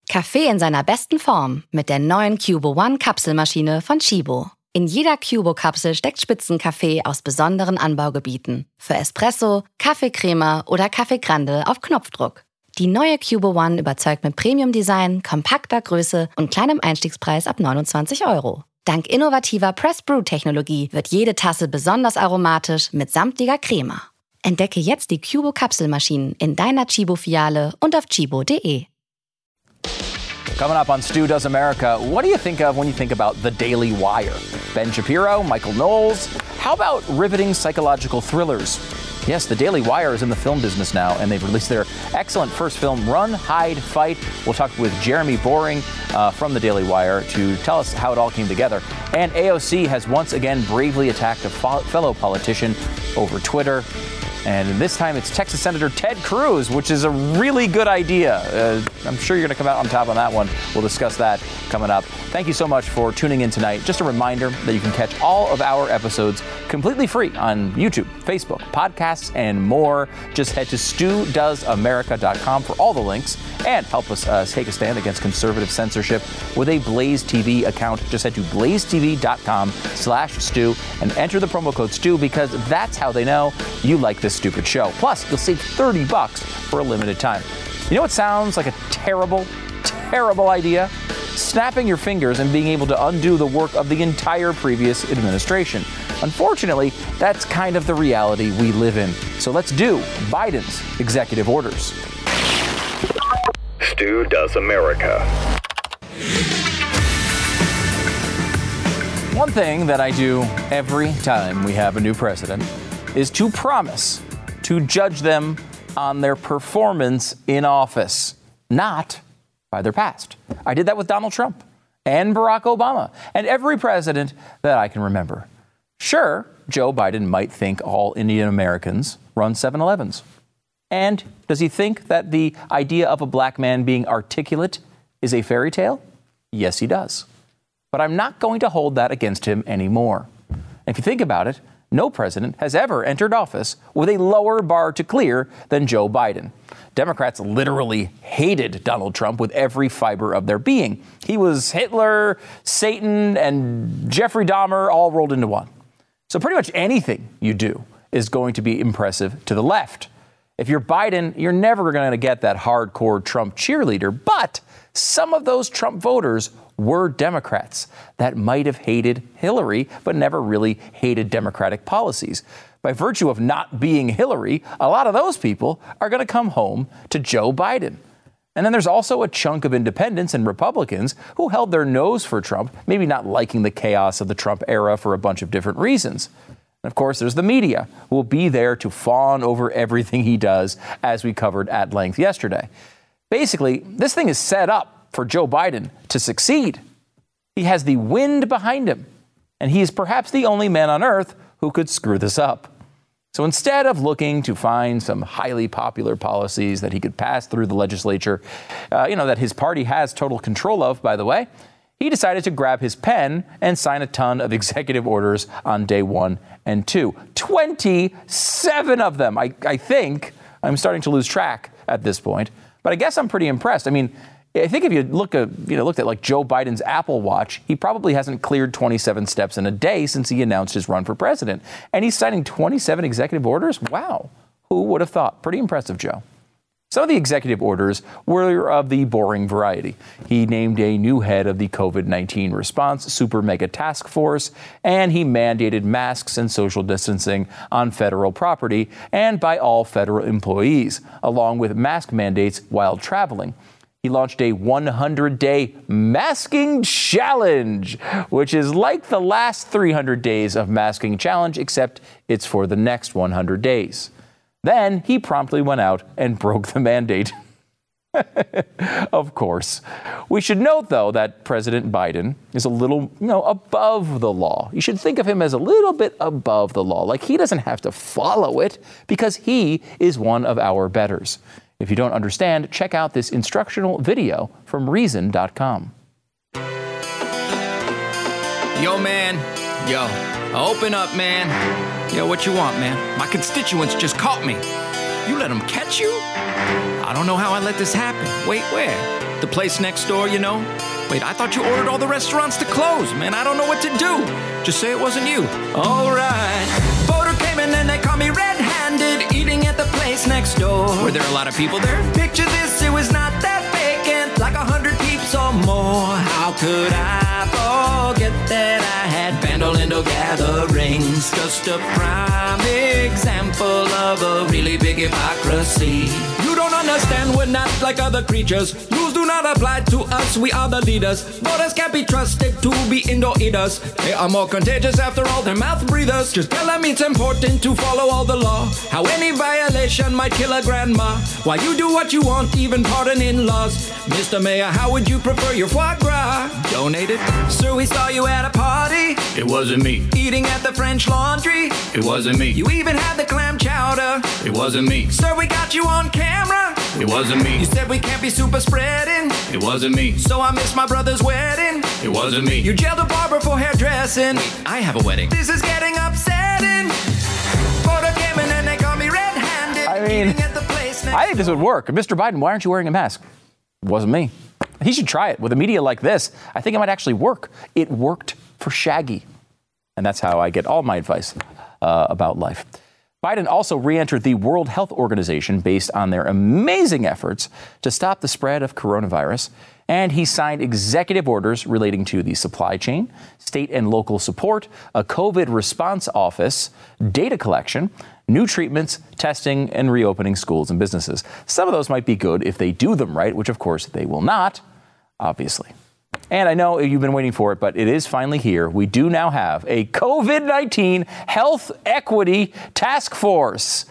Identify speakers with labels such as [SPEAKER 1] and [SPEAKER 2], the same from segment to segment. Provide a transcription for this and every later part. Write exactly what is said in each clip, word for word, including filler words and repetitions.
[SPEAKER 1] Kaffee in seiner besten Form mit der neuen Cubo One Kapselmaschine von Chibo. In jeder Cubo-Kapsel steckt Spitzenkaffee aus besonderen Anbaugebieten. Für Espresso, Kaffeecrema oder Kaffee Grande auf Knopfdruck. Die neue Cubo One überzeugt mit Premium-Design, kompakter Größe und kleinem Einstiegspreis ab neunundzwanzig Euro. Dank innovativer Press-Brew-Technologie wird jede Tasse besonders aromatisch mit samtlicher Crema. Entdecke jetzt die Cubo-Kapselmaschinen in deiner Chibo-Filiale und auf chibo punkt de.
[SPEAKER 2] Coming up on Stu Does America, what do you think of when you think about The Daily Wire? Ben Shapiro, Michael Knowles. How about riveting psychological thrillers? Yes, The Daily Wire is in the film business now, and they've released their excellent first film, Run, Hide, Fight. We'll talk with Jeremy Boring uh, from The Daily Wire to tell us how it all came together. And A O C has once again bravely attacked a fo- fellow politician over Twitter. And this time it's Texas Senator Ted Cruz, which is a really good idea. Uh, I'm sure you're going to come out on top on that one. We'll discuss that coming up. Thank you so much for tuning in tonight. Just a reminder that you can catch all of our episodes completely free on YouTube, Facebook, podcasts, and more. Just head to stu does america dot com for all the links and help us uh, take a stand against conservative censorship with a Blaze T V account. Just head to blaze t v dot com slash stu and enter the promo code Stu because that's how they know you like this stupid show. Plus, you'll save thirty bucks for a limited time. You know what sounds like a terrible, terrible idea? Snapping your fingers and being able to undo the work of the entire previous administration. Unfortunately, that's kind of the reality we live in. So let's do Biden's executive orders.
[SPEAKER 3] Stu Does America.
[SPEAKER 2] One thing that I do every time we have a new president is to promise to judge them on their performance in office, not by their past. I did that with Donald Trump and Barack Obama and every president that I can remember. Sure, Joe Biden might think all Indian Americans run seven elevens. And does he think that the idea of a black man being articulate is a fairy tale? Yes, he does. But I'm not going to hold that against him anymore. If you think about it, no president has ever entered office with a lower bar to clear than Joe Biden. Democrats literally hated Donald Trump with every fiber of their being. He was Hitler, Satan, and Jeffrey Dahmer all rolled into one. So pretty much anything you do is going to be impressive to the left. If you're Biden, you're never going to get that hardcore Trump cheerleader, but some of those Trump voters were Democrats that might have hated Hillary, but never really hated Democratic policies. By virtue of not being Hillary, a lot of those people are going to come home to Joe Biden. And then there's also a chunk of independents and Republicans who held their nose for Trump, maybe not liking the chaos of the Trump era for a bunch of different reasons. And of course, there's the media who will be there to fawn over everything he does, as we covered at length yesterday. Basically, this thing is set up for Joe Biden to succeed. He has the wind behind him, and he is perhaps the only man on earth who could screw this up. So instead of looking to find some highly popular policies that he could pass through the legislature, uh, you know, that his party has total control of, by the way, he decided to grab his pen and sign a ton of executive orders on day one and two. twenty-seven of them, I, I think. I'm starting to lose track at this point, but I guess I'm pretty impressed. I mean, I think if you look at, you know, looked at like Joe Biden's Apple Watch, he probably hasn't cleared twenty-seven steps in a day since he announced his run for president. And he's signing twenty-seven executive orders? Wow. Who would have thought? Pretty impressive, Joe. Some of the executive orders were of the boring variety. He named a new head of the covid nineteen response super mega task force, and he mandated masks and social distancing on federal property and by all federal employees, along with mask mandates while traveling. He launched a one hundred day masking challenge, which is like the last three hundred days of masking challenge, except it's for the next one hundred days. Then he promptly went out and broke the mandate. Of course. We should note, though, that President Biden is a little, you know, above the law. You should think of him as a little bit above the law, like he doesn't have to follow it because he is one of our betters. If you don't understand, check out this instructional video from reason dot com.
[SPEAKER 4] Yo, man. Yo, open up, man. Yo, what you want, man? My constituents just caught me. You let them catch you? I don't know how I let this happen. Wait, where? The place next door, you know? Wait, I thought you ordered all the restaurants to close. Man, I don't know what to do. Just say it wasn't you. All right. Voter came in and they caught me red-handed, eating at the place next door. Were there a lot of people there? Picture this, it was not that vacant, like a hundred peeps or more. How could I forget that I had Bandolindo gatherings? Just a prime example of a really big hypocrisy. You don't understand, we're not like other creatures. Rules do not apply to us, we are the leaders. Voters can't be trusted to be indoor eaters. They are more contagious after all, they're mouth breathers. Just tell them it's important to follow all the law. How any violation might kill a grandma. Why you do what you want, even pardon in-laws. Mister Mayor, how would you prefer your foie gras? Donated? Sir, we saw you at a party.
[SPEAKER 3] It wasn't me.
[SPEAKER 4] Eating at the French Laundry.
[SPEAKER 3] It wasn't me.
[SPEAKER 4] You even had the clam chowder.
[SPEAKER 3] It wasn't me.
[SPEAKER 4] Sir, we got you on camera.
[SPEAKER 3] It wasn't me.
[SPEAKER 4] You said we can't be super spreading.
[SPEAKER 3] It wasn't me.
[SPEAKER 4] So I missed my brother's wedding.
[SPEAKER 3] It wasn't me.
[SPEAKER 4] You jailed a barber for hairdressing.
[SPEAKER 3] Wait, I have a wedding.
[SPEAKER 4] This is getting upsetting. Photo came in and they caught me red-handed.
[SPEAKER 2] I mean,
[SPEAKER 4] eating at the place next
[SPEAKER 2] I think this would work. Mister Biden, why aren't you wearing a mask? It wasn't me. He should try it. With a media like this, I think it might actually work. It worked for Shaggy. And that's how I get all my advice uh, about life. Biden also re-entered the World Health Organization based on their amazing efforts to stop the spread of coronavirus. And he signed executive orders relating to the supply chain, state and local support, a COVID response office, data collection, new treatments, testing, and reopening schools and businesses. Some of those might be good if they do them right, which of course they will not, obviously. And I know you've been waiting for it, but it is finally here. We do now have a COVID nineteen Health Equity Task Force.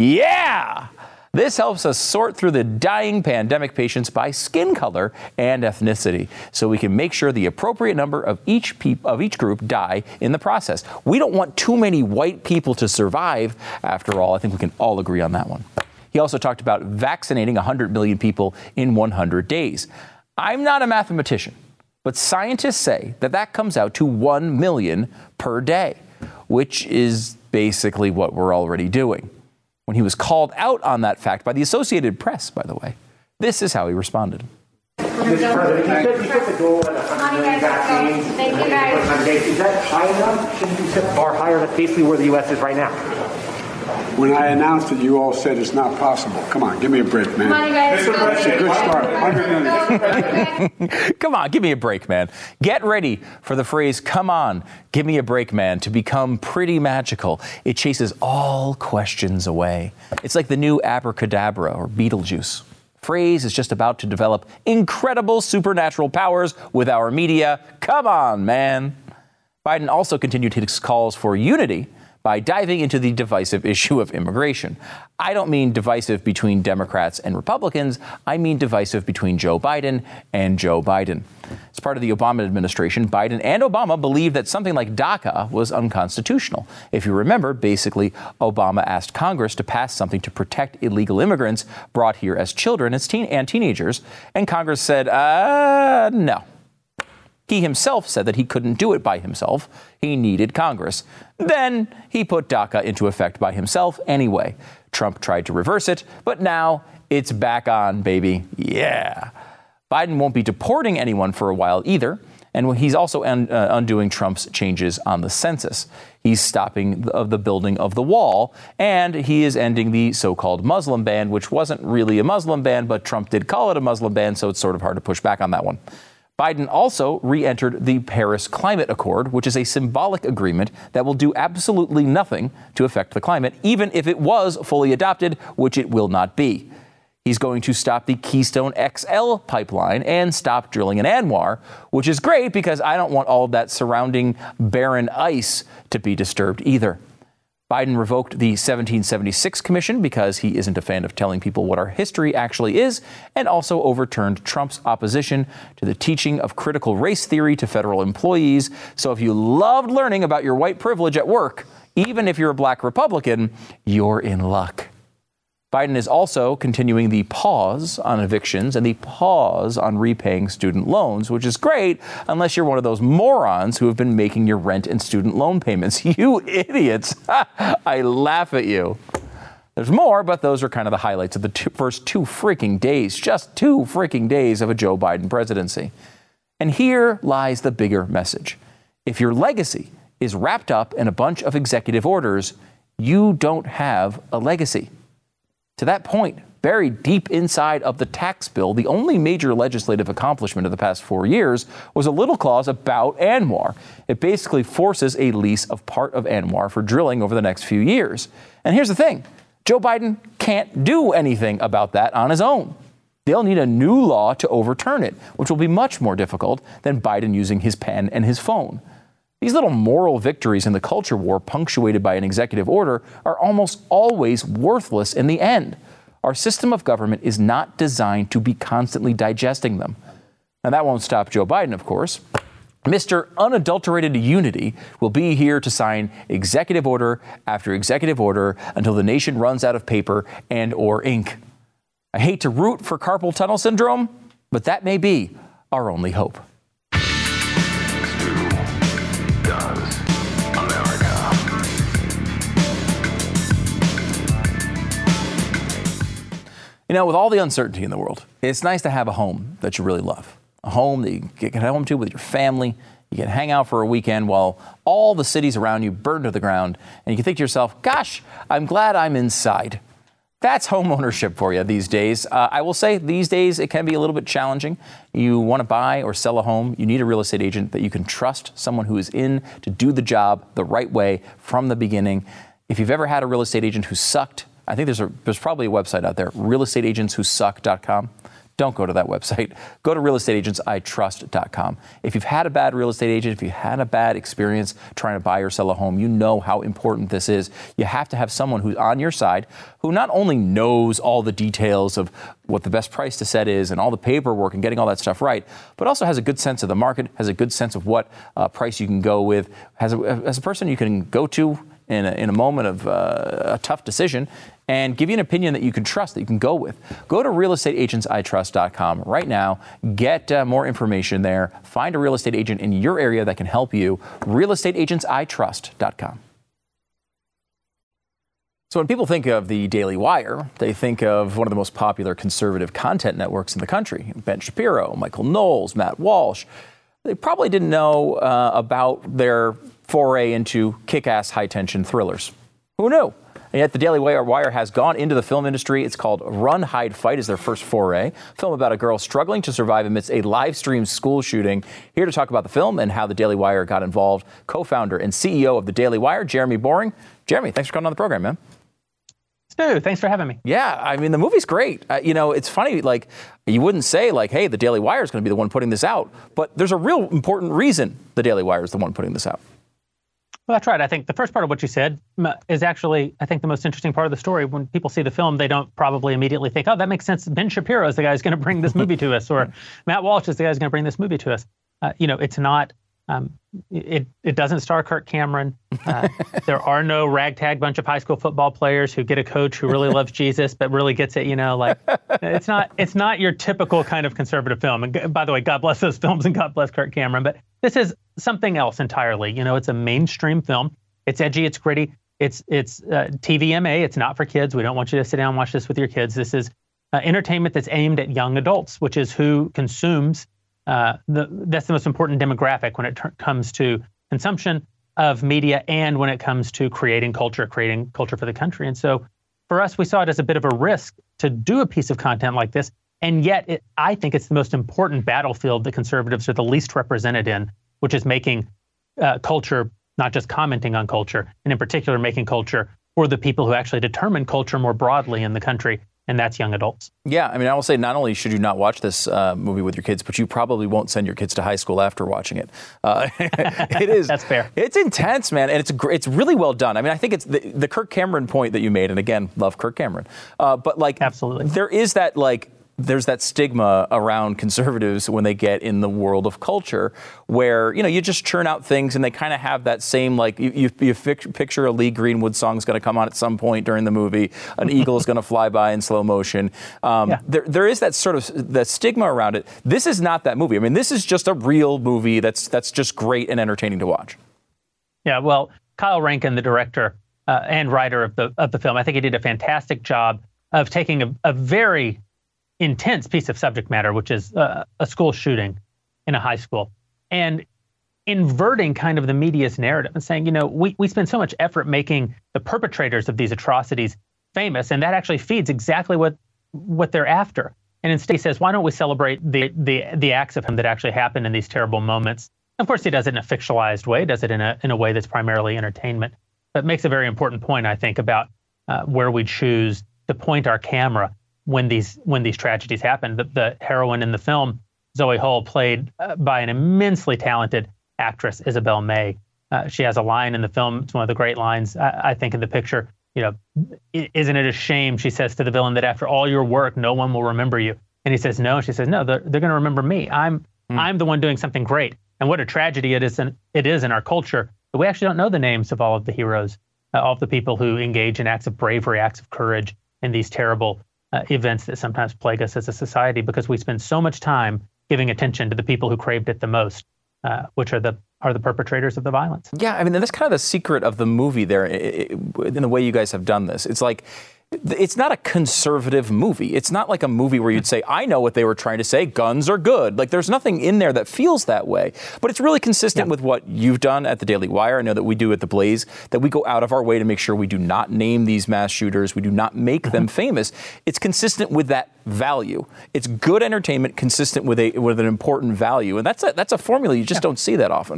[SPEAKER 2] Yeah! This helps us sort through the dying pandemic patients by skin color and ethnicity, so we can make sure the appropriate number of each pe- of each group die in the process. We don't want too many white people to survive, after all. I think we can all agree on that one. He also talked about vaccinating one hundred million people in one hundred days. I'm not a mathematician, but scientists say that that comes out to one million per day, which is basically what we're already doing. When he was called out on that fact by the Associated Press, by the way, this is how he responded.
[SPEAKER 5] Mister President, you said you put the goal at one hundred million vaccines.
[SPEAKER 6] Thank you, guys.
[SPEAKER 5] Is that high enough? Shouldn't you set the bar higher? That's basically where the U S is right now.
[SPEAKER 7] When I announced it, you all said it's not possible. Come on, give me a break, man.
[SPEAKER 6] Come on, you guys.
[SPEAKER 7] That's a good start. one hundred million.
[SPEAKER 2] Come on, give me a break, man. Get ready for the phrase, come on, give me a break, man, to become pretty magical. It chases all questions away. It's like the new abracadabra or Beetlejuice. Phrase is just about to develop incredible supernatural powers with our media. Come on, man. Biden also continued his calls for unity by diving into the divisive issue of immigration. I don't mean divisive between Democrats and Republicans. I mean divisive between Joe Biden and Joe Biden. As part of the Obama administration, Biden and Obama believed that something like DACA was unconstitutional. If you remember, basically, Obama asked Congress to pass something to protect illegal immigrants brought here as children as teen- and teenagers, and Congress said, uh, no. He himself said that he couldn't do it by himself. He needed Congress. Then he put DACA into effect by himself anyway. Trump tried to reverse it, but now it's back on, baby. Yeah. Biden won't be deporting anyone for a while either. And he's also un- uh, undoing Trump's changes on the census. He's stopping the, the building of the wall, and he is ending the so-called Muslim ban, which wasn't really a Muslim ban, but Trump did call it a Muslim ban, so it's sort of hard to push back on that one. Biden also re-entered the Paris Climate Accord, which is a symbolic agreement that will do absolutely nothing to affect the climate, even if it was fully adopted, which it will not be. He's going to stop the Keystone X L pipeline and stop drilling in ANWR, which is great because I don't want all of that surrounding barren ice to be disturbed either. Biden revoked the seventeen seventy-six commission because he isn't a fan of telling people what our history actually is, and also overturned Trump's opposition to the teaching of critical race theory to federal employees. So if you loved learning about your white privilege at work, even if you're a black Republican, you're in luck. Biden is also continuing the pause on evictions and the pause on repaying student loans, which is great unless you're one of those morons who have been making your rent and student loan payments. You idiots. I laugh at you. There's more, but those are kind of the highlights of the two, first two freaking days, just two freaking days of a Joe Biden presidency. And here lies the bigger message. If your legacy is wrapped up in a bunch of executive orders, you don't have a legacy. To that point, buried deep inside of the tax bill, the only major legislative accomplishment of the past four years was a little clause about ANWR. It basically forces a lease of part of ANWR for drilling over the next few years. And here's the thing. Joe Biden can't do anything about that on his own. They'll need a new law to overturn it, which will be much more difficult than Biden using his pen and his phone. These little moral victories in the culture war punctuated by an executive order are almost always worthless in the end. Our system of government is not designed to be constantly digesting them. Now, that won't stop Joe Biden, of course. Mister Unadulterated Unity will be here to sign executive order after executive order until the nation runs out of paper and or ink. I hate to root for carpal tunnel syndrome, but that may be our only hope. You know, with all the uncertainty in the world, it's nice to have a home that you really love. A home that you can get home to with your family. You can hang out for a weekend while all the cities around you burn to the ground. And you can think to yourself, gosh, I'm glad I'm inside. That's home ownership for you these days. Uh, I will say these days it can be a little bit challenging. You want to buy or sell a home, you need a real estate agent that you can trust, someone who is in to do the job the right way from the beginning. If you've ever had a real estate agent who sucked, I think there's a, there's probably a website out there, real estate agents who suck dot com. Don't go to that website. Go to real estate agents I trust dot com. If you've had a bad real estate agent, if you had a bad experience trying to buy or sell a home, you know how important this is. You have to have someone who's on your side, who not only knows all the details of what the best price to set is and all the paperwork and getting all that stuff right, but also has a good sense of the market, has a good sense of what uh, price you can go with, has a, as a person you can go to in a, in a moment of uh, a tough decision and give you an opinion that you can trust, that you can go with. Go to real estate agents I trust dot com right now. Get uh, more information there. Find a real estate agent in your area that can help you. real estate agents I trust dot com. So when people think of the Daily Wire, they think of one of the most popular conservative content networks in the country. Ben Shapiro, Michael Knowles, Matt Walsh. They probably didn't know uh, about their foray into kick-ass high-tension thrillers. Who knew? And yet the Daily Wire has gone into the film industry. It's called Run, Hide, Fight is their first foray. A film about a girl struggling to survive amidst a live-streamed school shooting. Here to talk about the film and how the Daily Wire got involved, co-founder and C E O of the Daily Wire, Jeremy Boring. Jeremy, thanks for coming on the program, man.
[SPEAKER 6] Stu, thanks for having me.
[SPEAKER 2] Yeah, I mean, the movie's great. Uh, you know, it's funny, like, you wouldn't say, like, hey, the Daily Wire is going to be the one putting this out. But there's a real important reason the Daily Wire is the one putting this out.
[SPEAKER 6] Well, that's right. I think the first part of what you said is actually, I think, the most interesting part of the story. When people see the film, they don't probably immediately think, oh, that makes sense. Ben Shapiro is the guy who's going to bring this movie to us, or Matt Walsh is the guy who's going to bring this movie to us. Uh, you know, it's not, um, it it doesn't star Kirk Cameron. Uh, there are no ragtag bunch of high school football players who get a coach who really loves Jesus, but really gets it, you know, like, it's not, it's not your typical kind of conservative film. And by the way, God bless those films and God bless Kirk Cameron, but this is something else entirely. You know, it's a mainstream film. It's edgy, it's gritty, it's it's uh, T V M A. It's not for kids. We don't want you to sit down and watch this with your kids. This is uh, entertainment that's aimed at young adults, which is who consumes. Uh, the that's the most important demographic when it ter- comes to consumption of media and when it comes to creating culture, creating culture for the country. And so, for us, we saw it as a bit of a risk to do a piece of content like this. And yet, it, I think it's the most important battlefield that conservatives are the least represented in, which is making uh, culture, not just commenting on culture, and in particular making culture for the people who actually determine culture more broadly in the country, and that's young adults.
[SPEAKER 2] Yeah, I mean, I will say not only should you not watch this uh, movie with your kids, but you probably won't send your kids to high school after watching it. Uh, it is.
[SPEAKER 6] That's fair.
[SPEAKER 2] It's intense, man, and it's gr- it's really well done. I mean, I think it's the, the Kirk Cameron point that you made, and again, love Kirk Cameron. Uh, but like,
[SPEAKER 6] absolutely,
[SPEAKER 2] there is that like. There's that stigma around conservatives when they get in the world of culture where, you know, you just churn out things and they kind of have that same, like, you, you, you fic- picture a Lee Greenwood song is going to come on at some point during the movie. An eagle is going to fly by in slow motion. Um, yeah. there, there is that sort of that stigma around it. This is not that movie. I mean, this is just a real movie that's that's just great and entertaining to watch.
[SPEAKER 6] Yeah, well, Kyle Rankin, the director, uh, and writer of the of the film. I think he did a fantastic job of taking a, a very intense piece of subject matter, which is uh, a school shooting in a high school, and inverting kind of the media's narrative and saying, you know, we, we spend so much effort making the perpetrators of these atrocities famous, and that actually feeds exactly what what they're after. And instead he says, why don't we celebrate the the the acts of him that actually happened in these terrible moments? Of course, he does it in a fictionalized way, does it in a in a way that's primarily entertainment, but makes a very important point, I think, about uh, where we choose to point our camera when these when these tragedies happen. The, the heroine in the film, Zoe Hull, played uh, by an immensely talented actress, Isabel May. Uh, she has a line in the film. It's one of the great lines, I, I think, in the picture. You know, isn't it a shame, she says to the villain, that after all your work, no one will remember you? And he says, no. She says, no, they're, they're going to remember me. I'm mm. I'm the one doing something great. And what a tragedy it is in, it is in our culture that we actually don't know the names of all of the heroes, uh, all of the people who engage in acts of bravery, acts of courage in these terrible uh, events that sometimes plague us as a society, because we spend so much time giving attention to the people who craved it the most. Uh, which are the are the perpetrators of the violence.
[SPEAKER 2] Yeah, I mean, that's kind of the secret of the movie there, in the way you guys have done this. It's like, it's not a conservative movie. It's not like a movie where you'd say, I know what they were trying to say, guns are good. Like, there's nothing in there that feels that way. But it's really consistent yeah. with what you've done at the Daily Wire. I know that we do at The Blaze, that we go out of our way to make sure we do not name these mass shooters. We do not make mm-hmm. them famous. It's consistent with that value. It's good entertainment consistent with a with an important value. And that's a, that's a formula you just yeah. don't see that often.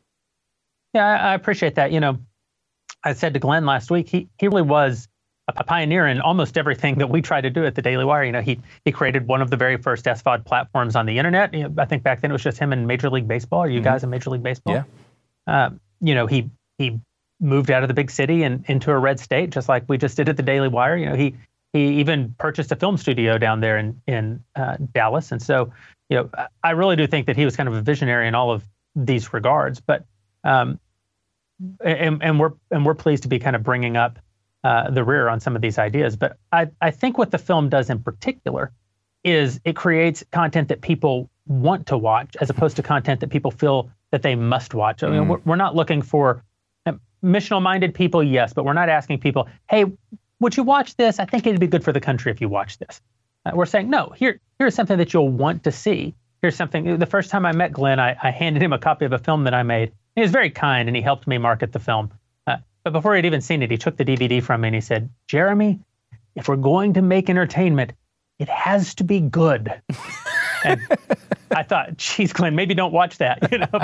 [SPEAKER 6] Yeah, I, I appreciate that. You know, I said to Glenn last week, he, he really was a pioneer in almost everything that we try to do at the Daily Wire. You know, he he created one of the very first S V O D platforms on the internet. You know, I think back then it was just him in Major League Baseball. Are you mm-hmm. guys in Major League Baseball?
[SPEAKER 2] Yeah.
[SPEAKER 6] Uh, you know, he he moved out of the big city and into a red state, just like we just did at the Daily Wire. You know, he he even purchased a film studio down there in in uh, Dallas. And so, you know, I really do think that he was kind of a visionary in all of these regards. But um, and and we're and we're pleased to be kind of bringing up Uh, the rear on some of these ideas. But I, I think what the film does in particular is it creates content that people want to watch, as opposed to content that people feel that they must watch. I mean, mm. we're, we're not looking for uh, missional-minded people, yes, but we're not asking people, hey, would you watch this? I think it'd be good for the country if you watch this. Uh, we're saying, no, here, here's something that you'll want to see. Here's something. The first time I met Glenn, I, I handed him a copy of a film that I made. He was very kind, and he helped me market the film. But before he'd even seen it, he took the D V D from me and he said, Jeremy, if we're going to make entertainment, it has to be good. And I thought, geez, Glenn, maybe don't watch that. You know?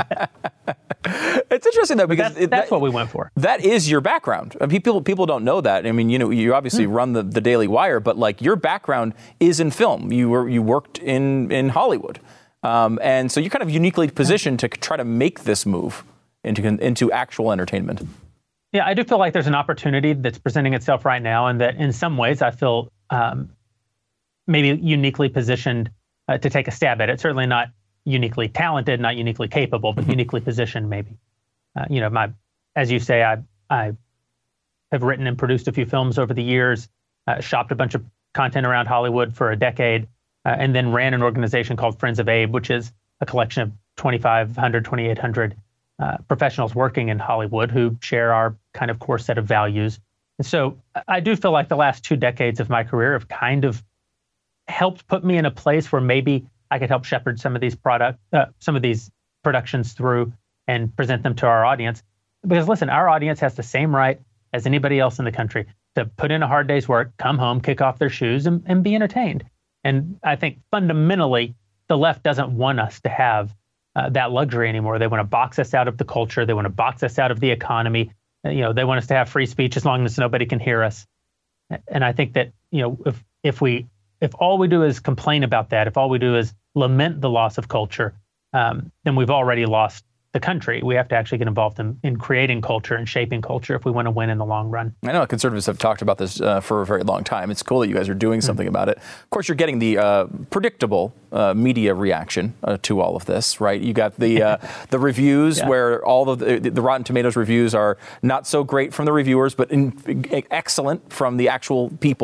[SPEAKER 2] It's interesting, though, because
[SPEAKER 6] that's,
[SPEAKER 2] it,
[SPEAKER 6] that's
[SPEAKER 2] that,
[SPEAKER 6] what we went for.
[SPEAKER 2] That is your background. I mean, people people don't know that. I mean, you know, you obviously mm. run the, the Daily Wire, but like your background is in film. You were you worked in, in Hollywood. Um, and so you're kind of uniquely positioned to try to make this move into into actual entertainment.
[SPEAKER 6] Yeah, I do feel like there's an opportunity that's presenting itself right now, and that in some ways I feel um, maybe uniquely positioned uh, to take a stab at it. Certainly not uniquely talented, not uniquely capable, but uniquely positioned maybe. Uh, you know, my, as you say, I I have written and produced a few films over the years, uh, shopped a bunch of content around Hollywood for a decade, uh, and then ran an organization called Friends of Abe, which is a collection of twenty-five hundred, twenty-eight hundred Uh, professionals working in Hollywood who share our kind of core set of values. And so I do feel like the last two decades of my career have kind of helped put me in a place where maybe I could help shepherd some of these product, uh, some of these productions through and present them to our audience. Because listen, our audience has the same right as anybody else in the country to put in a hard day's work, come home, kick off their shoes, and, and be entertained. And I think fundamentally, the left doesn't want us to have Uh, that luxury anymore. They want to box us out of the culture. They want to box us out of the economy. Uh, you know, they want us to have free speech as long as nobody can hear us. And I think that, you know, if if we if all we do is complain about that, if all we do is lament the loss of culture, um, then we've already lost the country. We have to actually get involved in, in creating culture and shaping culture if we want to win in the long run.
[SPEAKER 2] I know conservatives have talked about this uh, for a very long time. It's cool that you guys are doing something mm-hmm. about it. Of course, you're getting the uh, predictable uh, media reaction uh, to all of this, right? You got the uh, the reviews yeah. where all of the, the Rotten Tomatoes reviews are not so great from the reviewers, but in, excellent from the actual people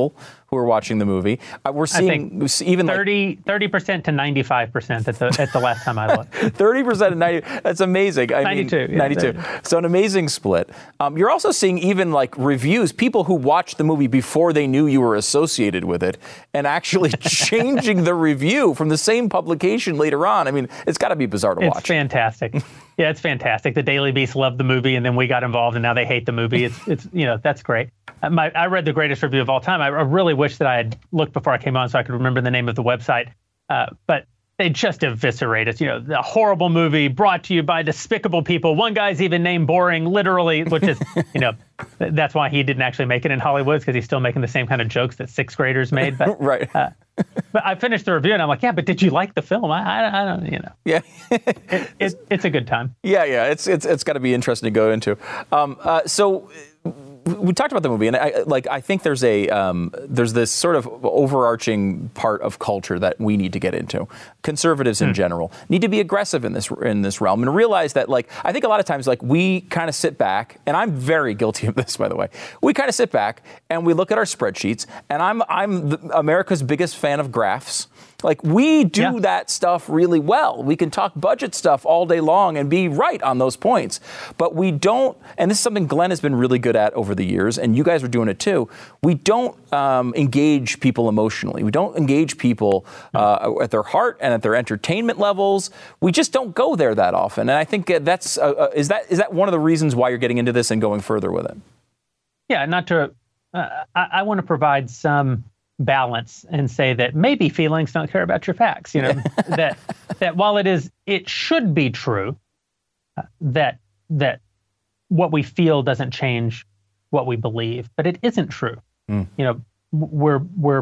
[SPEAKER 2] who are watching the movie. Uh, we're seeing even
[SPEAKER 6] thirty, like thirty percent to ninety-five percent at the at the last time I looked.
[SPEAKER 2] thirty percent and ninety. That's amazing. I
[SPEAKER 6] ninety-two.
[SPEAKER 2] Mean,
[SPEAKER 6] yeah,
[SPEAKER 2] ninety-two.
[SPEAKER 6] ninety-two.
[SPEAKER 2] So an amazing split. Um, you're also seeing even like reviews, people who watched the movie before they knew you were associated with it, and actually changing the review from the same publication later on. I mean, it's got to be bizarre to
[SPEAKER 6] it's
[SPEAKER 2] watch.
[SPEAKER 6] It's fantastic. Yeah, it's fantastic. The Daily Beast loved the movie, and then we got involved, and now they hate the movie. It's, it's you know, that's great. My, I read the greatest review of all time. I, I really wish that I had looked before I came on so I could remember the name of the website. Uh, but they just eviscerate us. You know, the horrible movie brought to you by despicable people. One guy's even named Boring, literally, which is, you know, that's why he didn't actually make it in Hollywood, because he's still making the same kind of jokes that sixth graders made. But,
[SPEAKER 2] right.
[SPEAKER 6] Uh, but I finished the review and I'm like, yeah, but did you like the film? I, I, I don't, you know.
[SPEAKER 2] Yeah.
[SPEAKER 6] it, it, it's a good time.
[SPEAKER 2] Yeah, yeah. It's it's it's got to be interesting to go into. Um, uh, so. We talked about the movie, and I, like I think there's a um, there's this sort of overarching part of culture that we need to get into. Conservatives in mm. general need to be aggressive in this in this realm and realize that, like, I think a lot of times, like, we kind of sit back, and I'm very guilty of this, by the way. We kind of sit back and we look at our spreadsheets, and I'm I'm the, America's biggest fan of graphs. Like, we do yeah. that stuff really well. We can talk budget stuff all day long and be right on those points. But we don't, and this is something Glenn has been really good at over the years, and you guys are doing it too, we don't um, engage people emotionally. We don't engage people uh, at their heart and at their entertainment levels. We just don't go there that often. And I think that's, uh, uh, is that is that one of the reasons why you're getting into this and going further with it?
[SPEAKER 6] Yeah, not to, uh, I, I want to provide some balance and say that maybe feelings don't care about your facts. You know, that that while it is, it should be true uh, that that what we feel doesn't change what we believe, but it isn't true. Mm. You know, we're we're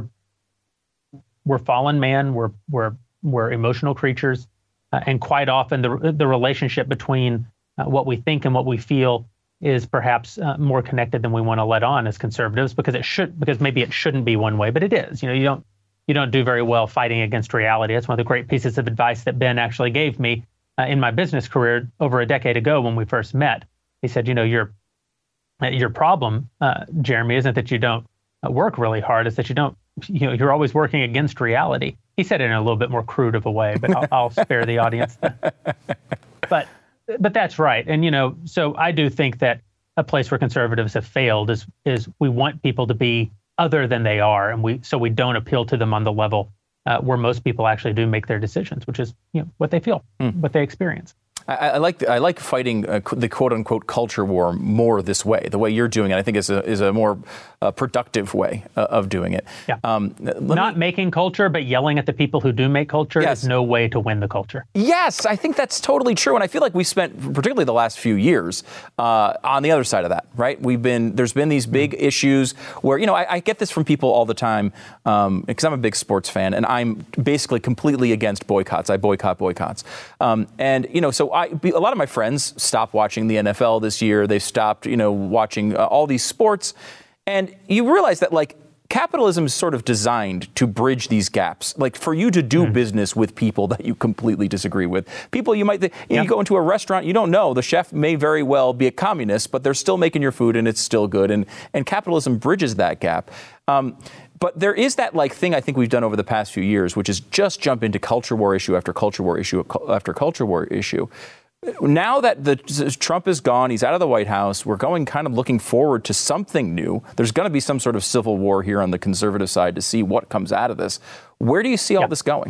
[SPEAKER 6] we're fallen man. We're we're we're emotional creatures, uh, and quite often the the relationship between uh, what we think and what we feel is perhaps uh, more connected than we want to let on as conservatives, because it should, because maybe it shouldn't be one way, but it is. You know, you don't you don't do very well fighting against reality. That's one of the great pieces of advice that Ben actually gave me uh, in my business career over a decade ago when we first met. He said, you know, your your problem, uh, Jeremy, isn't that you don't uh, work really hard; it's that you don't, you know, you're always working against reality. He said it in a little bit more crude of a way, but I'll, I'll spare the audience. But. But that's right. And, you know, so I do think that a place where conservatives have failed is is we want people to be other than they are. And we so we don't appeal to them on the level uh, where most people actually do make their decisions, which is, you know, what they feel, mm. what they experience.
[SPEAKER 2] I, I like I like fighting uh, the quote unquote culture war more this way. The way you're doing it, I think, is a is a more uh, productive way uh, of doing it.
[SPEAKER 6] Yeah. Um, Not me, making culture, but yelling at the people who do make culture yes. is no way to win the culture.
[SPEAKER 2] Yes, I think that's totally true, and I feel like we spent particularly the last few years uh, on the other side of that. Right? We've been there's been these big mm-hmm. issues where, you know, I, I get this from people all the time um, because I'm a big sports fan, and I'm basically completely against boycotts. I boycott boycotts, um, and you know so. I, a lot of my friends stopped watching the N F L this year. They stopped, you know, watching uh, all these sports. And you realize that, like, capitalism is sort of designed to bridge these gaps. Like, for you to do mm. business with people that you completely disagree with. People you might, th- you, yep. you go into a restaurant, you don't know. The chef may very well be a communist, but they're still making your food and it's still good. And, and capitalism bridges that gap. Um, But there is that, like, thing I think we've done over the past few years, which is just jump into culture war issue after culture war issue after culture war issue. Now that the Trump is gone, he's out of the White House, we're going kind of looking forward to something new. There's going to be some sort of civil war here on the conservative side to see what comes out of this. Where do you see all yeah. this going?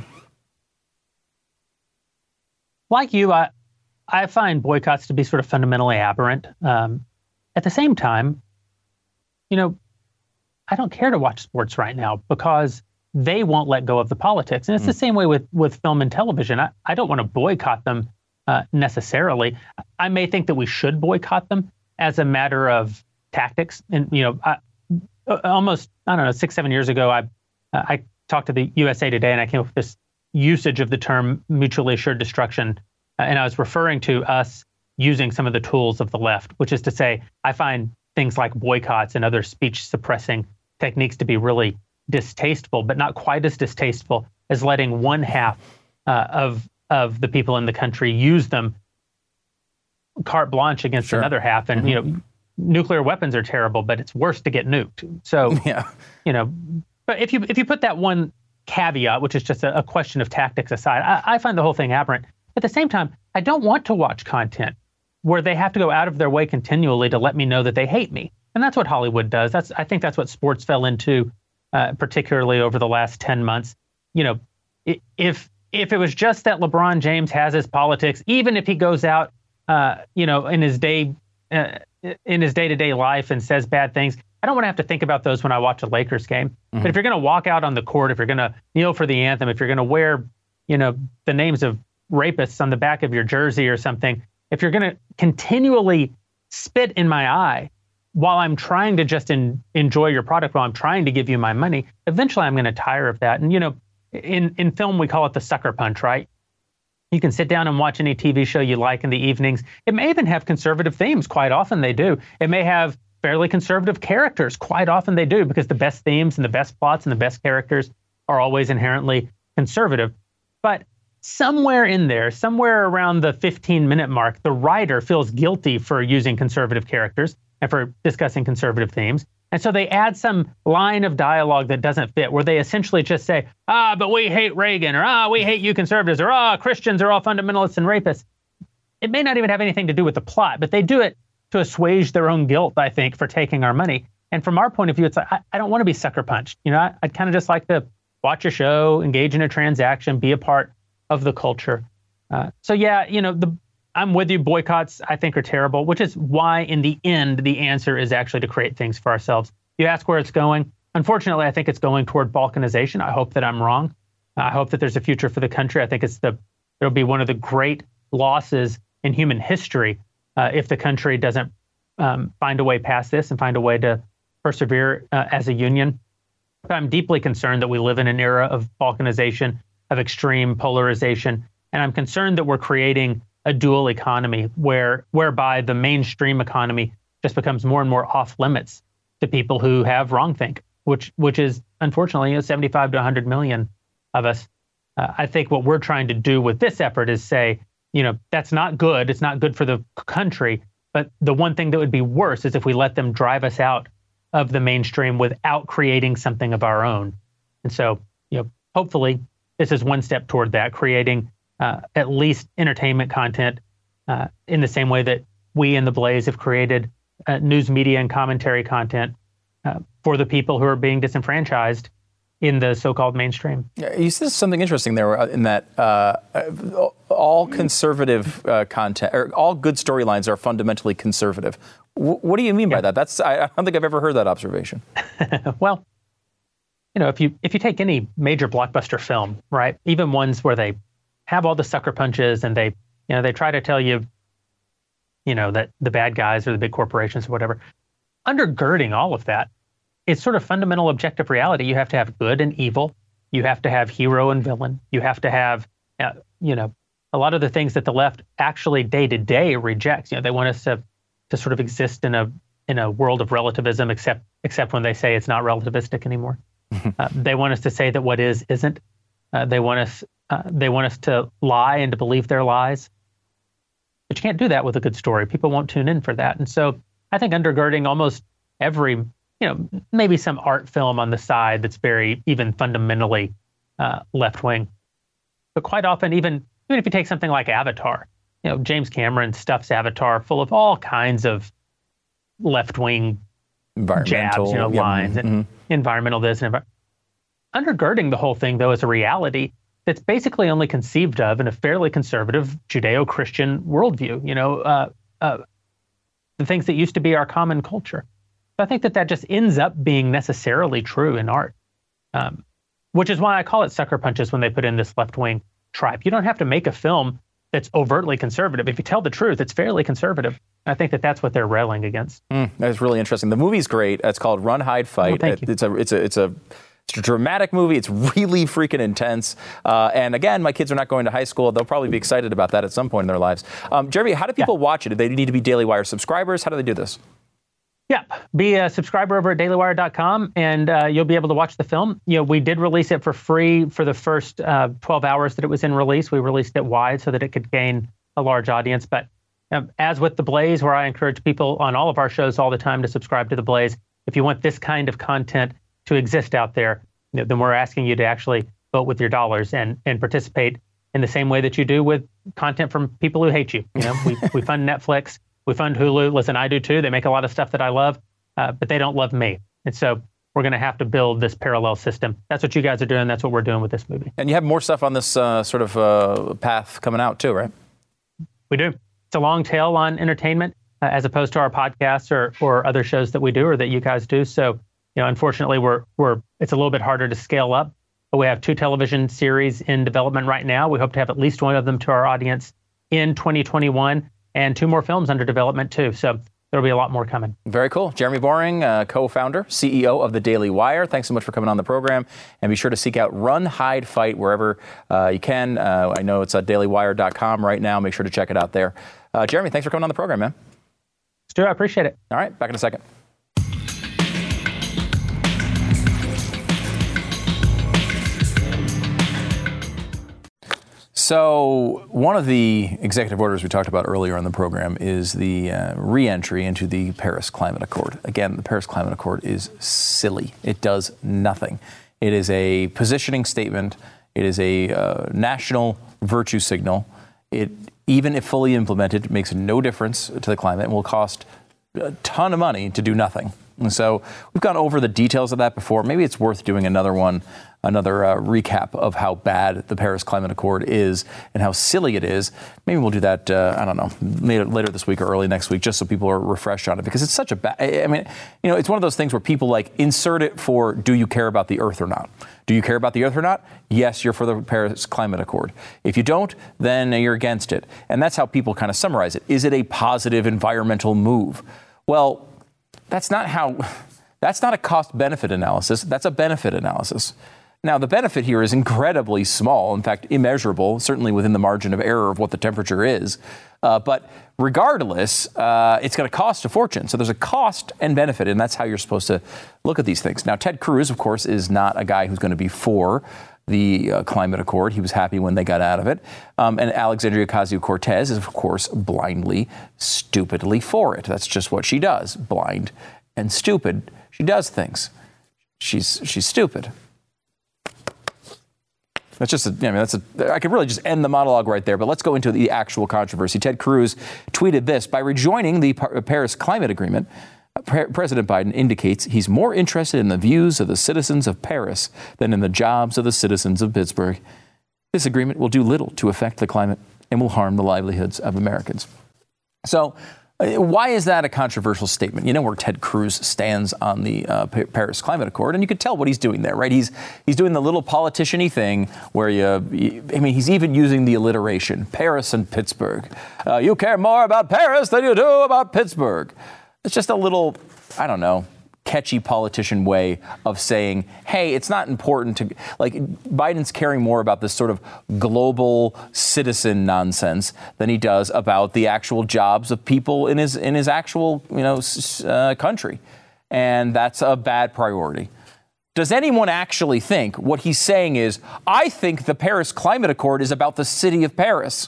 [SPEAKER 6] Like you, I, I find boycotts to be sort of fundamentally aberrant. Um, at the same time, you know, I don't care to watch sports right now because they won't let go of the politics. And it's mm. the same way with, with film and television. I, I don't want to boycott them uh, necessarily. I may think that we should boycott them as a matter of tactics. And, you know, I, almost, I don't know, six, seven years ago, I uh, I talked to the U S A Today and I came up with this usage of the term mutually assured destruction. Uh, and I was referring to us using some of the tools of the left, which is to say, I find things like boycotts and other speech suppressing techniques to be really distasteful, but not quite as distasteful as letting one half uh, of of the people in the country use them carte blanche against sure. another half. And, mm-hmm. you know, nuclear weapons are terrible, but it's worse to get nuked. So, yeah. you know, but if you if you put that one caveat, which is just a, a question of tactics aside, I, I find the whole thing aberrant. At the same time, I don't want to watch content where they have to go out of their way continually to let me know that they hate me. And that's what Hollywood does. That's I think that's what sports fell into, uh, particularly over the last ten months. You know, if if it was just that LeBron James has his politics, even if he goes out, uh, you know, in his day uh, in his day-to-day life and says bad things, I don't want to have to think about those when I watch a Lakers game. Mm-hmm. But if you're going to walk out on the court, if you're going to kneel for the anthem, if you're going to wear, you know, the names of rapists on the back of your jersey or something, if you're going to continually spit in my eye while I'm trying to just in, enjoy your product, while I'm trying to give you my money, eventually I'm going to tire of that. And, you know, in, in film, we call it the sucker punch, right? You can sit down and watch any T V show you like in the evenings. It may even have conservative themes. Quite often they do. It may have fairly conservative characters. Quite often they do, because the best themes and the best plots and the best characters are always inherently conservative. But somewhere in there, somewhere around the fifteen minute mark, the writer feels guilty for using conservative characters and for discussing conservative themes. And so they add some line of dialogue that doesn't fit, where they essentially just say, ah, but we hate Reagan, or ah, we hate you conservatives, or ah, Christians are all fundamentalists and rapists. It may not even have anything to do with the plot, but they do it to assuage their own guilt, I think, for taking our money. And from our point of view, it's like, I, I don't want to be sucker punched. You know, I, I'd kind of just like to watch a show, engage in a transaction, be a part of the culture. Uh, so yeah, you know, the I'm with you. Boycotts, I think, are terrible, which is why, in the end, the answer is actually to create things for ourselves. You ask where it's going. Unfortunately, I think it's going toward balkanization. I hope that I'm wrong. I hope that there's a future for the country. I think it's the it'll be one of the great losses in human history uh, if the country doesn't um, find a way past this and find a way to persevere uh, as a union. But I'm deeply concerned that we live in an era of balkanization, of extreme polarization, and I'm concerned that we're creating a dual economy where whereby the mainstream economy just becomes more and more off limits to people who have wrongthink, which which is unfortunately, you know, seventy-five to one hundred million of us. Uh, I think what we're trying to do with this effort is say, you know, that's not good. It's not good for the country. But the one thing that would be worse is if we let them drive us out of the mainstream without creating something of our own. And so, you know, hopefully this is one step toward that, creating Uh, at least entertainment content uh, in the same way that we in The Blaze have created uh, news media and commentary content uh, for the people who are being disenfranchised in the so-called mainstream.
[SPEAKER 2] You said something interesting there in that uh, all conservative uh, content, or all good storylines are fundamentally conservative. W- what do you mean yeah. by that? That's I don't think I've ever heard that observation.
[SPEAKER 6] Well, you know, if you if you take any major blockbuster film, right, even ones where they have all the sucker punches and they, you know, they try to tell you, you know, that the bad guys are the big corporations or whatever. Undergirding all of that, it's sort of fundamental objective reality. You have to have good and evil. You have to have hero and villain. You have to have, uh, you know, a lot of the things that the left actually day to day rejects. You know, they want us to to sort of exist in a in a world of relativism, except except when they say it's not relativistic anymore. uh, they want us to say that what is isn't. Uh, they want us. Uh, they want us to lie and to believe their lies. But you can't do that with a good story. People won't tune in for that. And so I think undergirding almost every, you know, maybe some art film on the side that's very even fundamentally uh, left-wing. But quite often, even, even if you take something like Avatar, you know, James Cameron stuffs Avatar full of all kinds of left-wing jabs, you know, yeah, lines mm-hmm. and environmental this and envi- undergirding the whole thing, though, is a reality that's basically only conceived of in a fairly conservative Judeo-Christian worldview, you know, uh, uh, the things that used to be our common culture. So I think that that just ends up being necessarily true in art, um, which is why I call it sucker punches when they put in this left-wing tribe. You don't have to make a film that's overtly conservative. If you tell the truth, it's fairly conservative. I think that that's what they're railing against. Mm,
[SPEAKER 2] that's really interesting. The movie's great. It's called Run, Hide, Fight.
[SPEAKER 6] Oh, thank you.
[SPEAKER 2] It's a, it's a, it's a, It's a dramatic movie. It's really freaking intense. Uh, and again, my kids are not going to high school. They'll probably be excited about that at some point in their lives. Um, Jeremy, how do people yeah. watch it? Do they need to be Daily Wire subscribers? How do they do this?
[SPEAKER 6] Yeah, be a subscriber over at daily wire dot com, and uh, you'll be able to watch the film. You know, we did release it for free for the first uh, twelve hours that it was in release. We released it wide so that it could gain a large audience. But um, as with The Blaze, where I encourage people on all of our shows all the time to subscribe to The Blaze, if you want this kind of content to exist out there, you know, then we're asking you to actually vote with your dollars and and participate in the same way that you do with content from people who hate you. You know, we we fund Netflix, we fund Hulu. Listen, I do too. They make a lot of stuff that I love, uh, but they don't love me. And so we're going to have to build this parallel system. That's what you guys are doing. That's what we're doing with this movie.
[SPEAKER 2] And you have more stuff on this uh, sort of uh, path coming out too, right?
[SPEAKER 6] We do. It's a long tail on entertainment, uh, as opposed to our podcasts or or other shows that we do or that you guys do. So, you know, unfortunately, we're we're it's a little bit harder to scale up. But we have two television series in development right now. We hope to have at least one of them to our audience in twenty twenty-one, and two more films under development too. So there'll be a lot more coming.
[SPEAKER 2] Very cool. Jeremy Boring, uh, co-founder, C E O of the Daily Wire. Thanks so much for coming on the program. And be sure to seek out Run, Hide, Fight wherever uh, you can. Uh, I know it's at daily wire dot com right now. Make sure to check it out there. Uh, Jeremy, thanks for coming on the program, man.
[SPEAKER 6] Stu, I appreciate it.
[SPEAKER 2] All right, back in a second. So one of the executive orders we talked about earlier on the program is the uh, re-entry into the Paris Climate Accord. Again, the Paris Climate Accord is silly. It does nothing. It is a positioning statement. It is a uh, national virtue signal. It, even if fully implemented, makes no difference to the climate and will cost a ton of money to do nothing. And so we've gone over the details of that before. Maybe it's worth doing another one, another uh, recap of how bad the Paris Climate Accord is and how silly it is. Maybe we'll do that, uh, I don't know, later, later this week or early next week, just so people are refreshed on it, because it's such a bad, I mean, you know, it's one of those things where people like insert it for, do you care about the earth or not? Do you care about the earth or not? Yes, you're for the Paris Climate Accord. If you don't, then you're against it. And that's how people kind of summarize it. Is it a positive environmental move? Well, that's not how, that's not a cost-benefit analysis. That's a benefit analysis. Now, the benefit here is incredibly small, in fact, immeasurable, certainly within the margin of error of what the temperature is. Uh, but regardless, uh, it's going to cost a fortune. So there's a cost and benefit, and that's how you're supposed to look at these things. Now, Ted Cruz, of course, is not a guy who's going to be for the uh, climate accord. He was happy when they got out of it. Um, and Alexandria Ocasio-Cortez is, of course, blindly, stupidly for it. That's just what she does. Blind and stupid. She does things. She's she's stupid. That's just, a, I mean, that's a, I could really just end the monologue right there, but let's go into the actual controversy. Ted Cruz tweeted this: by rejoining the Paris Climate Agreement, President Biden indicates he's more interested in the views of the citizens of Paris than in the jobs of the citizens of Pittsburgh. This agreement will do little to affect the climate and will harm the livelihoods of Americans. So, why is that a controversial statement? You know where Ted Cruz stands on the uh, Paris Climate Accord, and you could tell what he's doing there, right? He's he's doing the little politician-y thing where you, you, I mean, he's even using the alliteration, Paris and Pittsburgh. Uh, you care more about Paris than you do about Pittsburgh. It's just a little, I don't know, catchy politician way of saying, hey, it's not important to, like, Biden's caring more about this sort of global citizen nonsense than he does about the actual jobs of people in his in his actual, you know, uh, country. And that's a bad priority. Does anyone actually think what he's saying is, I think the Paris Climate Accord is about the city of Paris?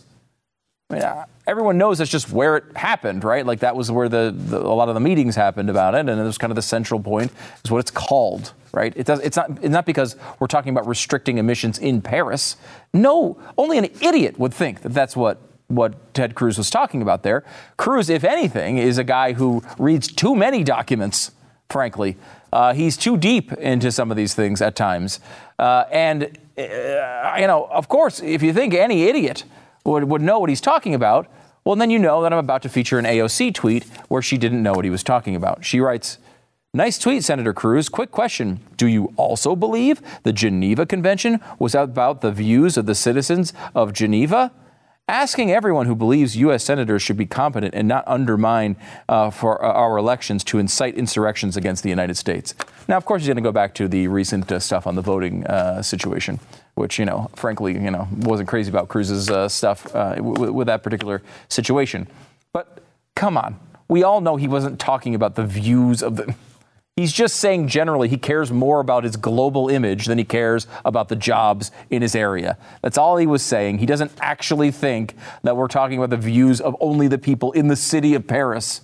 [SPEAKER 2] I mean, uh, everyone knows that's just where it happened, right? Like that was where the, the a lot of the meetings happened about it, and it was kind of the central point is what it's called, right? It does. It's not. It's not because we're talking about restricting emissions in Paris. No, only an idiot would think that that's what what Ted Cruz was talking about there. Cruz, if anything, is a guy who reads too many documents. Frankly, uh, he's too deep into some of these things at times, uh, and uh, you know, of course, if you think any idiot Would, would know what he's talking about, well, then you know that I'm about to feature an A O C tweet where she didn't know what he was talking about. She writes, nice tweet, Senator Cruz. Quick question. Do you also believe the Geneva Convention was about the views of the citizens of Geneva? Asking everyone who believes U S senators should be competent and not undermine uh, for our elections to incite insurrections against the United States. Now, of course, he's going to go back to the recent uh, stuff on the voting uh, situation, which, you know, frankly, you know, wasn't crazy about Cruz's uh, stuff uh, w- with that particular situation. But come on, we all know he wasn't talking about the views of the. He's just saying generally he cares more about his global image than he cares about the jobs in his area. That's all he was saying. He doesn't actually think that we're talking about the views of only the people in the city of Paris.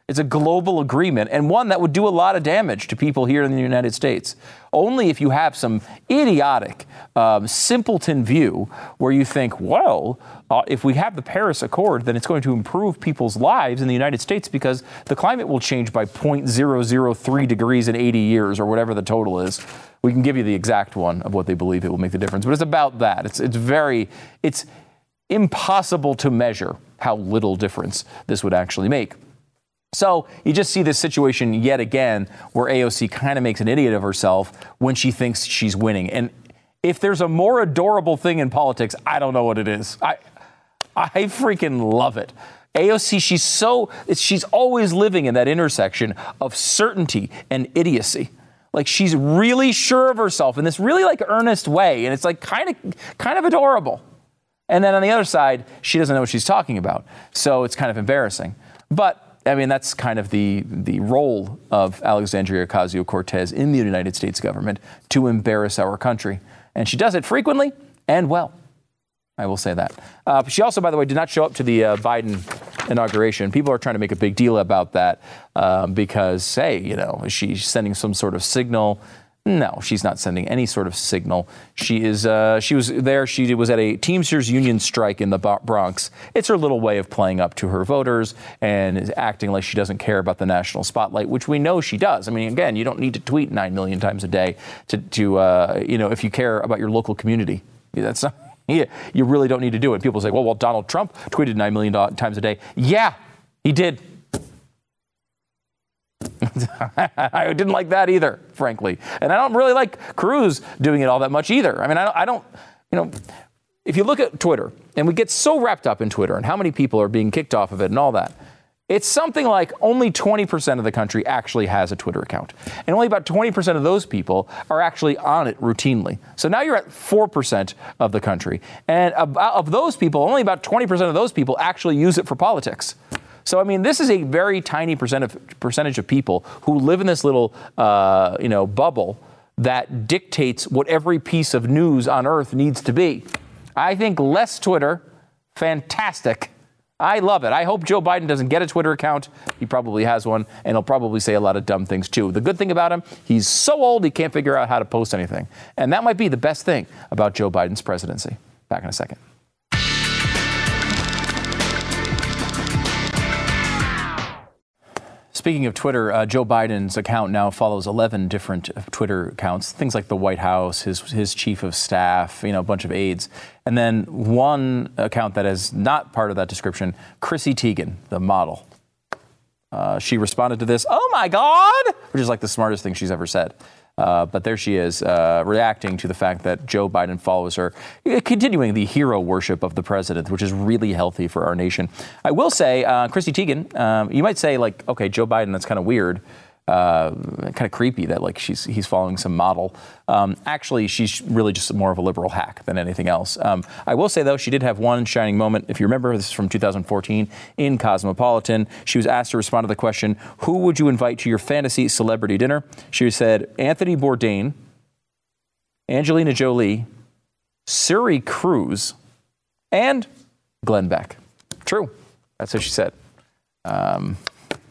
[SPEAKER 2] It's a global agreement, and one that would do a lot of damage to people here in the United States. Only if you have some idiotic, um, simpleton view where you think, well, uh, if we have the Paris Accord, then it's going to improve people's lives in the United States because the climate will change by zero point zero zero three degrees in eighty years or whatever the total is. We can give you the exact one of what they believe it will make the difference, but it's about that. It's it's very, it's impossible to measure how little difference this would actually make. So you just see this situation yet again where A O C kind of makes an idiot of herself when she thinks she's winning. And if there's a more adorable thing in politics, I don't know what it is. I I freaking love it. A O C, she's so, she's always living in that intersection of certainty and idiocy. Like she's really sure of herself in this really like earnest way. And it's like kind of kind of adorable. And then on the other side, she doesn't know what she's talking about. So it's kind of embarrassing. But I mean, that's kind of the the role of Alexandria Ocasio-Cortez in the United States government, to embarrass our country. And she does it frequently and well. I will say that. Uh, she also, by the way, did not show up to the uh, Biden inauguration. People are trying to make a big deal about that uh, because, hey, you know, is she sending some sort of signal? No, she's not sending any sort of signal. She is. Uh, she was there. She was at a Teamsters union strike in the Bronx. It's her little way of playing up to her voters and is acting like she doesn't care about the national spotlight, which we know she does. I mean, again, you don't need to tweet nine million times a day to, to uh, you know, if you care about your local community. That's not. Yeah, you really don't need to do it. People say, well, well, Donald Trump tweeted nine million times a day. Yeah, he did. I didn't like that either, frankly. And I don't really like Cruz doing it all that much either. I mean, I don't, I don't, you know, if you look at Twitter, and we get so wrapped up in Twitter and how many people are being kicked off of it and all that, it's something like only twenty percent of the country actually has a Twitter account. And only about twenty percent of those people are actually on it routinely. So now you're at four percent of the country. And about, of those people, only about twenty percent of those people actually use it for politics. So, I mean, this is a very tiny percent of, percentage of people who live in this little, uh, you know, bubble that dictates what every piece of news on earth needs to be. I think less Twitter, fantastic. I love it. I hope Joe Biden doesn't get a Twitter account. He probably has one, and he'll probably say a lot of dumb things, too. The good thing about him, he's so old he can't figure out how to post anything. And that might be the best thing about Joe Biden's presidency. Back in a second. Speaking of Twitter, uh, Joe Biden's account now follows eleven different Twitter accounts, things like the White House, his his chief of staff, you know, a bunch of aides. And then one account that is not part of that description, Chrissy Teigen, the model. Uh, she responded to this, oh, my God, which is like the smartest thing she's ever said. Uh, but there she is, uh, reacting to the fact that Joe Biden follows her, continuing the hero worship of the president, which is really healthy for our nation. I will say, uh, Chrissy Teigen, um, you might say, like, okay, Joe Biden, that's kind of weird, uh, kind of creepy that, like, she's he's following some model. Um, actually, she's really just more of a liberal hack than anything else. Um, I will say, though, she did have one shining moment. If you remember, this is from two thousand fourteen in Cosmopolitan. She was asked to respond to the question, who would you invite to your fantasy celebrity dinner? She said, Anthony Bourdain, Angelina Jolie, Suri Cruise, and Glenn Beck. True. That's what she said. Um,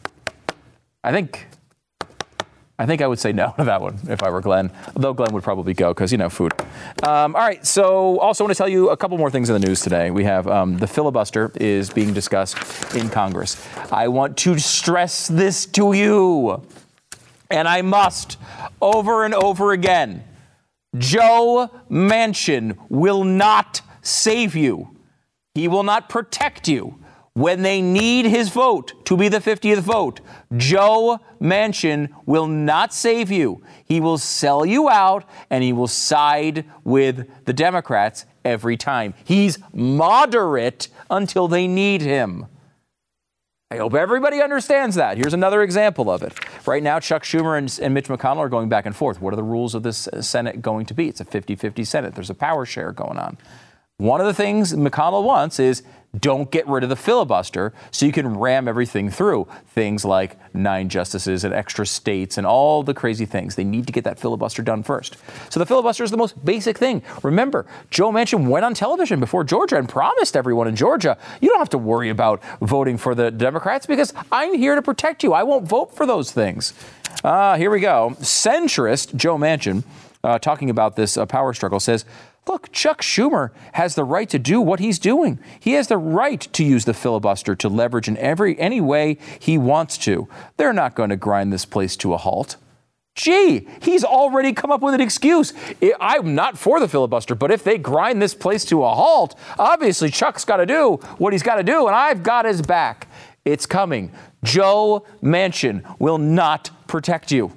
[SPEAKER 2] I think... I think I would say no to that one if I were Glenn, though Glenn would probably go because, you know, food. Um, all right. So also want to tell you a couple more things in the news today. We have um, the filibuster is being discussed in Congress. I want to stress this to you, and I must over and over again. Joe Manchin will not save you. He will not protect you. When they need his vote to be the fiftieth vote, Joe Manchin will not save you. He will sell you out, and he will side with the Democrats every time. He's moderate until they need him. I hope everybody understands that. Here's another example of it. Right now, Chuck Schumer and, and Mitch McConnell are going back and forth. What are the rules of this Senate going to be? It's a fifty-fifty Senate. There's a power share going on. One of the things McConnell wants is don't get rid of the filibuster so you can ram everything through. Things like nine justices and extra states and all the crazy things. They need to get that filibuster done first. So the filibuster is the most basic thing. Remember, Joe Manchin went on television before Georgia and promised everyone in Georgia, you don't have to worry about voting for the Democrats because I'm here to protect you. I won't vote for those things. Uh, here we go. Centrist Joe Manchin, uh, talking about this uh, power struggle, says, look, Chuck Schumer has the right to do what he's doing. He has the right to use the filibuster to leverage in every any way he wants to. They're not going to grind this place to a halt. Gee, he's already come up with an excuse. I'm not for the filibuster, but if they grind this place to a halt, obviously Chuck's got to do what he's got to do, and I've got his back. It's coming. Joe Manchin will not protect you.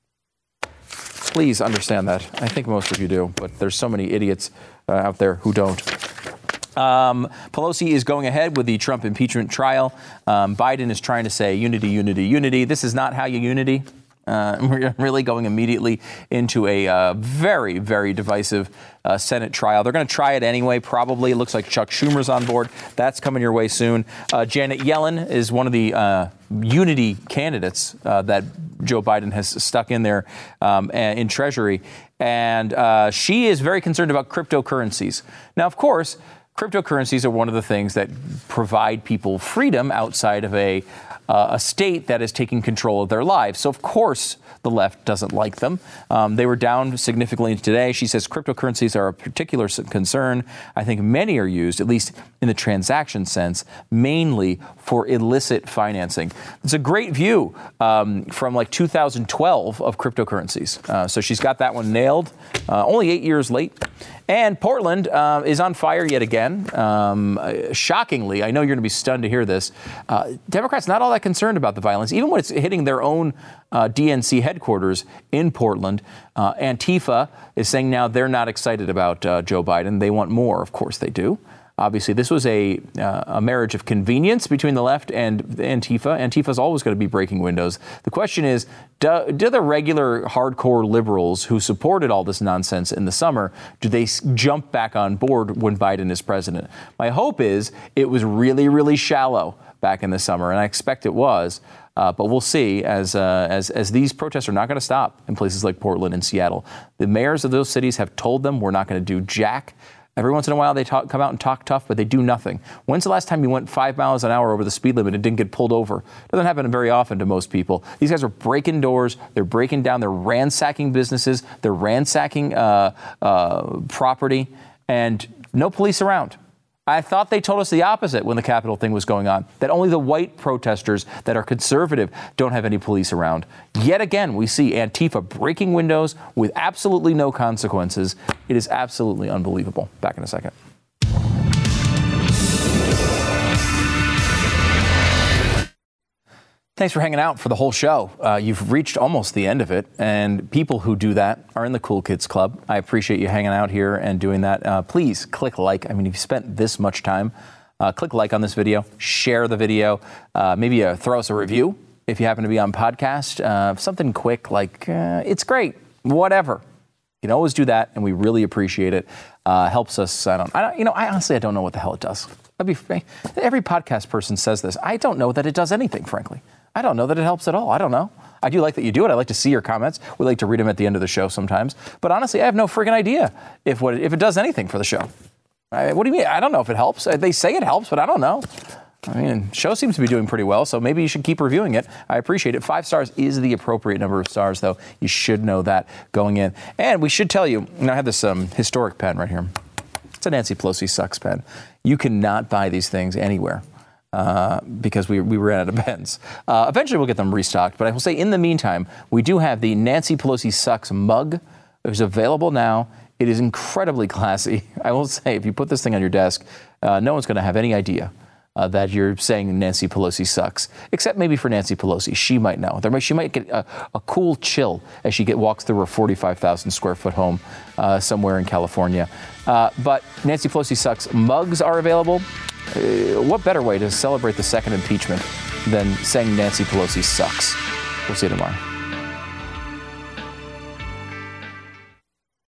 [SPEAKER 2] Please understand that. I think most of you do, but there's so many idiots uh, out there who don't. Um, Pelosi is going ahead with the Trump impeachment trial. Um, Biden is trying to say unity, unity, unity. This is not how you unity. Uh, we're really going immediately into a uh, very, very divisive uh, Senate trial. They're going to try it anyway, probably. It looks like Chuck Schumer's on board. That's coming your way soon. Uh, Janet Yellen is one of the uh, unity candidates uh, that Joe Biden has stuck in there um, in Treasury. And uh, she is very concerned about cryptocurrencies. Now, of course, cryptocurrencies are one of the things that provide people freedom outside of a uh, a state that is taking control of their lives. So, of course, the left doesn't like them. Um, they were down significantly today. She says cryptocurrencies are a particular concern. I think many are used, at least in the transaction sense, mainly for illicit financing. It's a great view um, from like two thousand twelve of cryptocurrencies. Uh, so she's got that one nailed, uh, only eight years late. And Portland uh, is on fire yet again. Um, uh, shockingly, I know you're going to be stunned to hear this. Uh, Democrats not all that concerned about the violence, even when it's hitting their own uh, D N C headquarters in Portland. Uh, Antifa is saying now they're not excited about uh, Joe Biden. They want more. Of course they do. Obviously, this was a uh, a marriage of convenience between the left and Antifa. Antifa's always going to be breaking windows. The question is, do, do the regular hardcore liberals who supported all this nonsense in the summer, do they s- jump back on board when Biden is president? My hope is it was really, really shallow back in the summer, and I expect it was. Uh, but we'll see as, uh, as as these protests are not going to stop in places like Portland and Seattle. The mayors of those cities have told them we're not going to do jack. Every once in a while, they talk, come out and talk tough, but they do nothing. When's the last time you went five miles an hour over the speed limit and didn't get pulled over? Doesn't happen very often to most people. These guys are breaking doors. They're breaking down. They're ransacking businesses. They're ransacking uh, uh, property, and no police around. I thought they told us the opposite when the Capitol thing was going on, that only the white protesters that are conservative don't have any police around. Yet again, we see Antifa breaking windows with absolutely no consequences. It is absolutely unbelievable. Back in a second. Thanks for hanging out for the whole show. Uh, you've reached almost the end of it, and people who do that are in the Cool Kids Club. I appreciate you hanging out here and doing that. Uh, please click like. I mean, if you spent this much time, uh, click like on this video, share the video, uh, maybe uh, throw us a review if you happen to be on podcast. Uh, something quick like, uh, it's great, whatever. You can always do that, and we really appreciate it. Uh, helps us. I don't, I don't, you know, I honestly, I don't know what the hell it does. I'd be, every podcast person says this. I don't know that it does anything, frankly. I don't know that it helps at all. I don't know. I do like that you do it. I like to see your comments. We like to read them at the end of the show sometimes. But honestly, I have no friggin' idea if what if it does anything for the show. I, what do you mean? I don't know if it helps. They say it helps, but I don't know. I mean, the show seems to be doing pretty well, so maybe you should keep reviewing it. I appreciate it. Five stars is the appropriate number of stars, though. You should know that going in. And we should tell you, you know, I have this um, historic pen right here. It's a Nancy Pelosi Sucks pen. You cannot buy these things anywhere. Uh, because we we ran out of pens. Uh, eventually, we'll get them restocked. But I will say, in the meantime, we do have the Nancy Pelosi Sucks mug. It's available now. It is incredibly classy. I will say, if you put this thing on your desk, uh, no one's going to have any idea uh, that you're saying Nancy Pelosi sucks, except maybe for Nancy Pelosi. She might know. There might, she might get a, a cool chill as she get walks through her forty-five thousand square foot home uh, somewhere in California. Uh, but Nancy Pelosi Sucks mugs are available. Uh, what better way to celebrate the second impeachment than saying Nancy Pelosi sucks? We'll see you tomorrow.